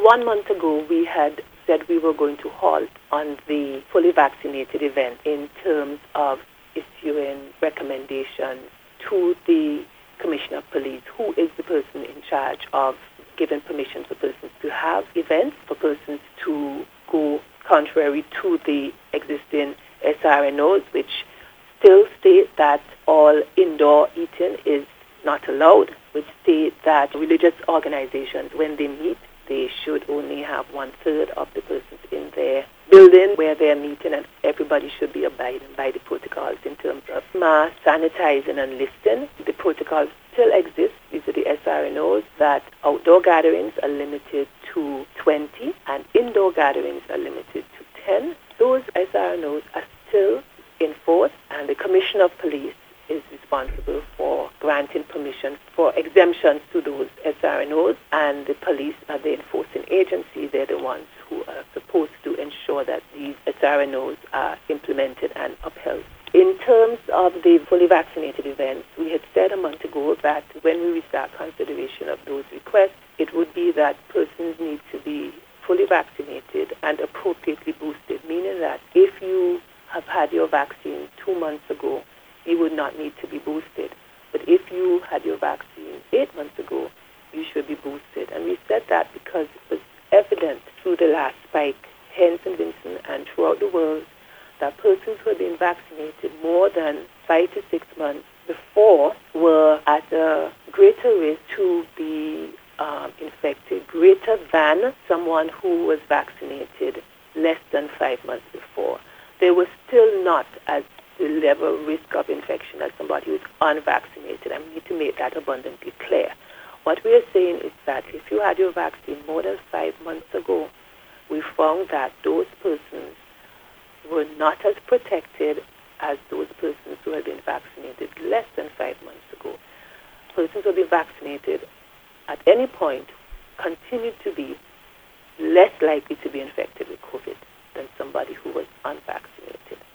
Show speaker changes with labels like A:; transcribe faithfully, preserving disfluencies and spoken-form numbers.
A: one month ago, we had said we were going to halt on the fully vaccinated event in terms of issuing recommendations to the Commissioner of Police, who is the person in charge of giving permission for persons to have events, for persons to go contrary to the existing S R N Os, which still state that all indoor eating is not allowed, which state that religious organizations, when they meet, they should only have one-third of the persons in their building where they're meeting, and everybody should be abiding by the protocols in terms of mask, sanitizing, and listing. The protocols still exist. These are the S R N Os that outdoor gatherings are limited to twenty and indoor gatherings are limited to ten. Those S R N Os are still in force, and the Commissioner of Police is responsible for granting permission for exemptions to those S R N Os, and the police are the enforcing agency. They're the ones who are supposed to ensure that these S R N Os are implemented and upheld. In terms of the fully vaccinated events, we had said a month ago that when we restart consideration of those requests, it would be that persons need to be fully vaccinated and appropriately boosted, meaning that if you have had your vaccine two months ago, you would not need to be boosted. But if you had your vaccine eight months ago, you should be boosted. And we said that because it was evident through the last spike here in Saint Vincent and throughout the world that persons who had been vaccinated more than five to six months before were at a greater risk to be um, infected, greater than someone who was vaccinated less than five months before. They were still not at the level of risk of infection as somebody who is unvaccinated, and we need to make that abundantly clear. What we are saying is that if you had your vaccine more than five months ago, we found that those persons were not as protected as those persons who had been vaccinated less than five months ago. Persons who have been vaccinated at any point continue to be less likely to be infected with COVID than somebody who was unvaccinated.